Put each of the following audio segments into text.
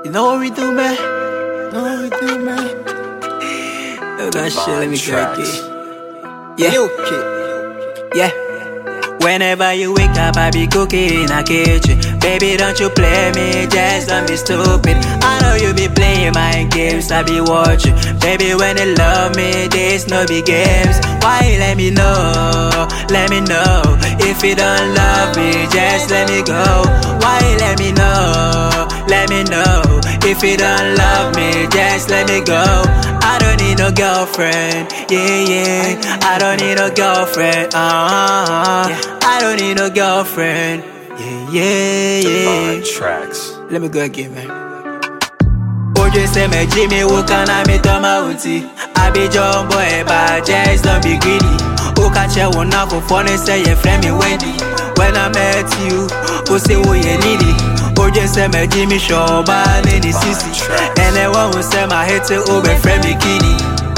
You know what we do, man? Oh, that shit, let me go again. Yeah. Whenever you wake up, I be cooking in a kitchen. Baby, don't you play me, just don't be stupid. I know you be playing my games, I be watching. Baby, when you love me, there's no big games. Why let me know, let me know. If you don't love me, just let me go. Why let me know, let me know. If you don't love me, just let me go. I don't need no girlfriend, yeah. I don't need no girlfriend, I don't need no girlfriend, yeah. Divine Tracks. Let me go again, man. Oje say me Jimmy, who can I meet on my uti? I be John boy, but just don't be greedy. Who catch you one up for phone and say you friend me Wendy. When I met you, who say who you needy? Oje say me Jimmy show bad in the city. And then one who say my head to over friend me kitty.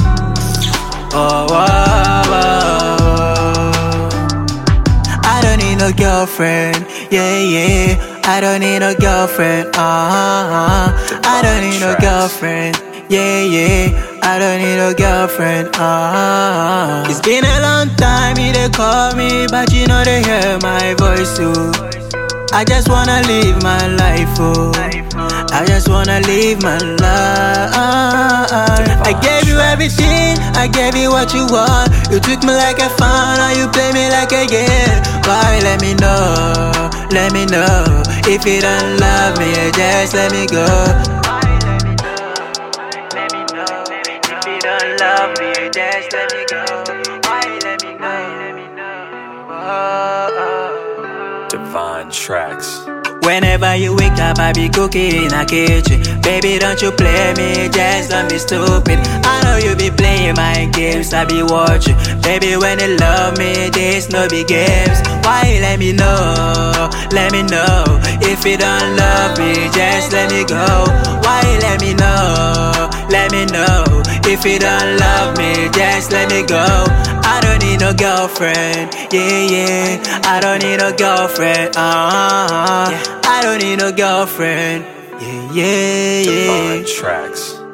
I don't need no girlfriend, yeah. I don't need no girlfriend, I don't need no girlfriend, yeah. I don't need no girlfriend, It's been a long time, you they call me, but you know they hear my voice too. I just wanna live my life, oh. I just wanna live my life. I gave you everything, I gave you what you want. You took me like a fan, now you play me like a game. Why let me know, let me know. If you don't love me, just let me go. Why let me know, let me know. If you don't love me, just let me go. Why let me know, Divine Tracks. Whenever you wake up, I be cooking in a kitchen. Baby, don't you play me, just don't be stupid. I know you be playing my games, I be watching. Baby, when you love me, there's no big games. Why let me know, let me know. If you don't love me, just let me go. Why let me know, let me know. If you don't love me, just let me go. I don't need no girlfriend, yeah. I don't need no girlfriend, I don't need no girlfriend, yeah. Divine Tracks.